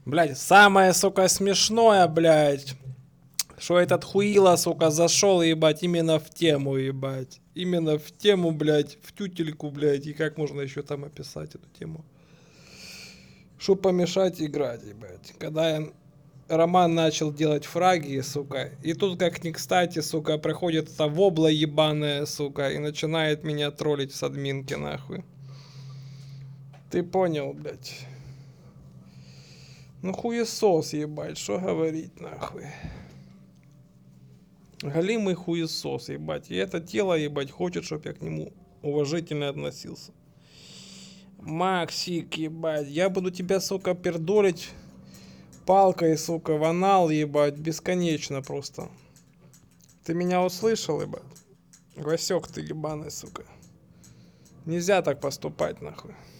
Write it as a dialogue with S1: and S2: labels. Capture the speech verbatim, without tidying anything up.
S1: Блядь, самое, сука, смешное, блядь, что этот хуила, сука, зашел, ебать, именно в тему, ебать. Именно в тему, блядь, в тютельку, блядь. И как можно еще там описать эту тему? Что помешать играть, ебать. Когда я Роман начал делать фраги, сука, и тут как ни кстати, сука, проходит эта вобла ебаная, сука, и начинает меня троллить с админки, нахуй. Ты понял, блядь. Ну хуесос, ебать, что говорить, нахуй. Галимый хуесос, ебать. И это тело, ебать, хочет, чтоб я к нему уважительно относился. Максик, ебать, я буду тебя, сука, пердолить палкой, сука, в анал, ебать, бесконечно просто. Ты меня услышал, ебать? Васек ты ебаный, сука. Нельзя так поступать, нахуй.